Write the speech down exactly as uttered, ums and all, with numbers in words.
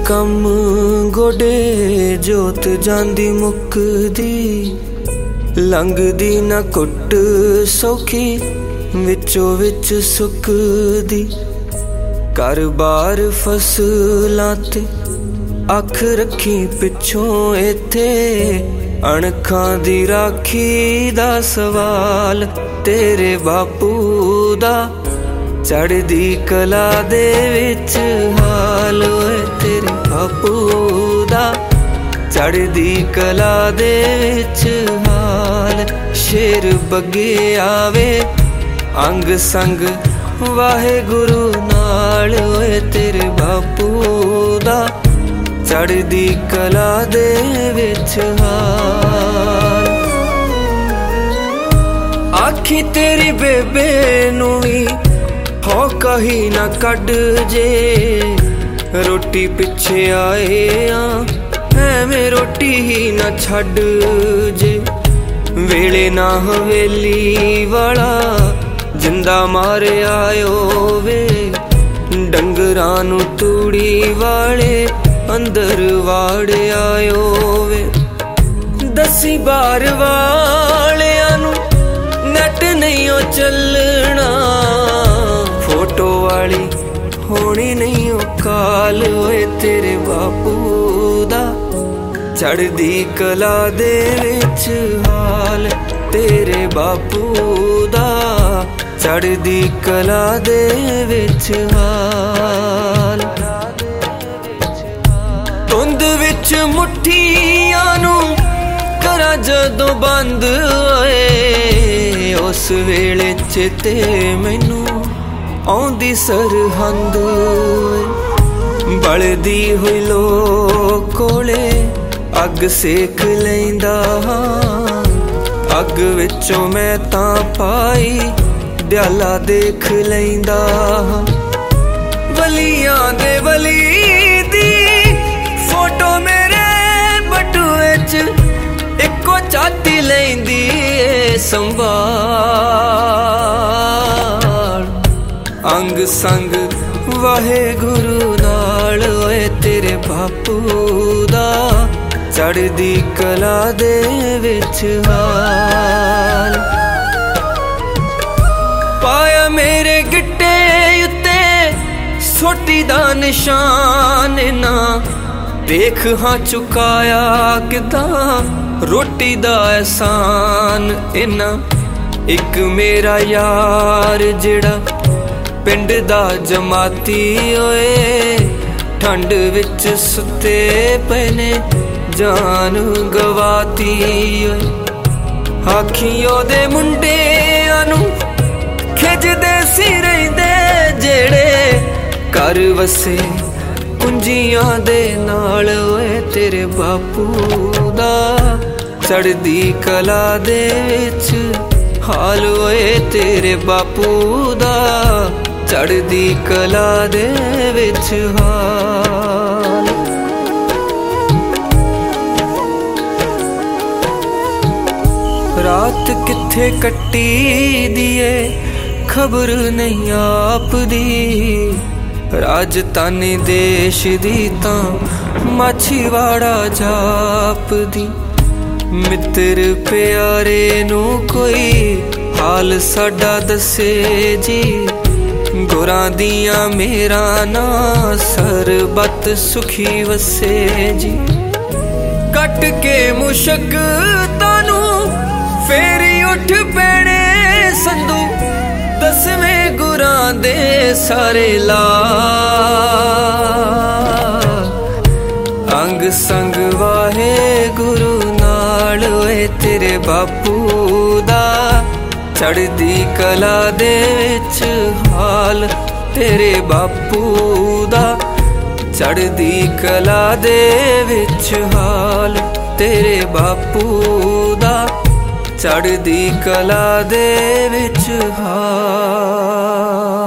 कम गोडे जोत जांदी मुकदी लंघदी ना कुट सौखी विचों विच सुकदी घर बार फसलां ते अख रखी पिछों इत्थे अणखां दी राखी दा सवाल तेरे बापू दा चढ़दी कला दे विच हाल ओए तेरे बापू दा चढ़दी कला दे विच हाल शेर बगे आवे अंग संग वाहे गुरु नाल ओए तेरे बापू दा चढ़दी कला दे विच हाल आखी तेरी बेबे नूं वी हो कही ना कड जे रोटी पिछे आए एवें रोटी ही ना छड जे वेले ना हवेली वाला जिंदा मारे आयो वे डंगरां नूं तूड़ी वाले अंदर वाड़ आयो वे दसी बार वालियां नूं नट नहीं ओ चलना फोटो वाली होनी नहीं ओ काल ओए तेरे बापू दा चढ़दी कला दे विच हाल तेरे बापू दा चढ़दी कला दे विच हाल धुंद विच मुठियां नूं करा जदों बंद होए उस वेले चेते मैनू आउंदी सरहंद बलदी हुई लो कोले अग सेक लैंदा अग विचों मैं तां पाई दयाला देख लैंदा वलियां दे वली दी फोटो मेरे बटूए च इको चाती लैंदी संभाल अंग संग वाहे गुरु नाल ओए तेरे बापू दा चढ़दी कला दे विच हाल पाया मेरे गिट्टे उत्ते सोटी दा निशान ना देख हाँ चुकाया किदां रोटी दा एहसान इना एक मेरा यार जिहड़ा पिंड दा जमाती ओए ठंड विच सुते पने जान गवाती ओए आखी ओदे मुंडियां नूं खिजदे सी रहिंदे जेड़े घर वसे कुंजियां दे नाल ओए तेरे बापू दा चढ़दी कला दे विच हाल ओए तेरे बापू दा चढ़दी कला दे विच हाल रात किथे कट्टी दिए खबर नहीं आप दी राजधानी देश दी तां माछीवाड़ा जाप दी मित्र प्यारे नू कोई हाल साडा दसे जी गुरां दियां मेरा ना सरबत सुखी वसे जी कट के मुशक तानू फेरी उठ पैणे संधू दसवें गुरां दे सारे ला अंग संग वाहे गुरु नाल ओए तेरे बापू दा चढ़दी कला दे विच हाल तेरे बापू दा चढ़दी कला दे विच हाल तेरे बापू दा चढ़दी कला दे विच हाल।